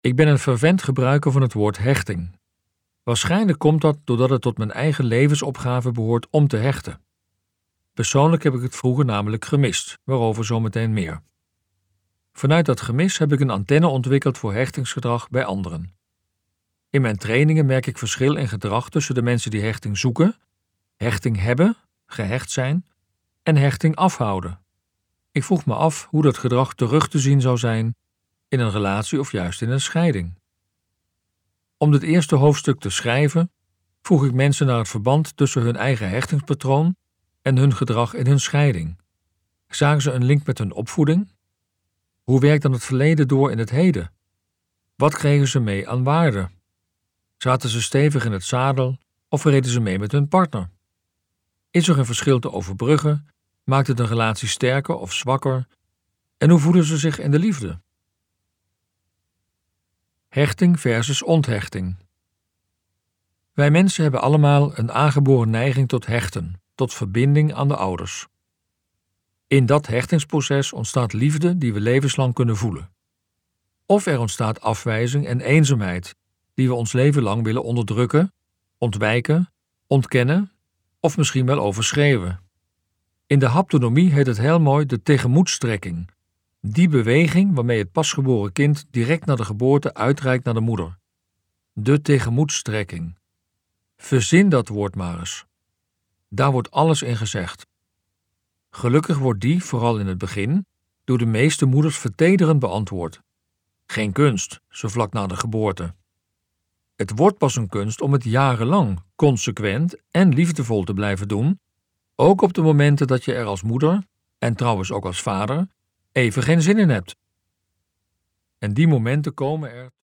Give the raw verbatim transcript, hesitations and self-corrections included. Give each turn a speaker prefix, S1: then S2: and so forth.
S1: Ik ben een fervent gebruiker van het woord hechting. Waarschijnlijk komt dat doordat het tot mijn eigen levensopgave behoort om te hechten. Persoonlijk heb ik het vroeger namelijk gemist, waarover zometeen meer. Vanuit dat gemis heb ik een antenne ontwikkeld voor hechtingsgedrag bij anderen. In mijn trainingen merk ik verschil in gedrag tussen de mensen die hechting zoeken, hechting hebben, gehecht zijn, en hechting afhouden. Ik vroeg me af hoe dat gedrag terug te zien zou zijn in een relatie of juist in een scheiding. Om dit eerste hoofdstuk te schrijven, vroeg ik mensen naar het verband tussen hun eigen hechtingspatroon en hun gedrag in hun scheiding. Zagen ze een link met hun opvoeding? Hoe werkt dan het verleden door in het heden? Wat kregen ze mee aan waarde? Zaten ze stevig in het zadel of reden ze mee met hun partner? Is er een verschil te overbruggen? Maakt het een relatie sterker of zwakker? En hoe voelen ze zich in de liefde? Hechting versus onthechting. Wij mensen hebben allemaal een aangeboren neiging tot hechten, tot verbinding aan de ouders. In dat hechtingsproces ontstaat liefde die we levenslang kunnen voelen. Of er ontstaat afwijzing en eenzaamheid die we ons leven lang willen onderdrukken, ontwijken, ontkennen of misschien wel overschreeuwen. In de haptonomie heet het heel mooi de tegemoetstrekking. Die beweging waarmee het pasgeboren kind direct na de geboorte uitreikt naar de moeder. De tegemoetstrekking. Verzin dat woord maar eens. Daar wordt alles in gezegd. Gelukkig wordt die, vooral in het begin, door de meeste moeders vertederend beantwoord. Geen kunst, zo vlak na de geboorte. Het wordt pas een kunst om het jarenlang, consequent en liefdevol te blijven doen, ook op de momenten dat je er als moeder, en trouwens ook als vader, even geen zin in hebt. En die momenten komen er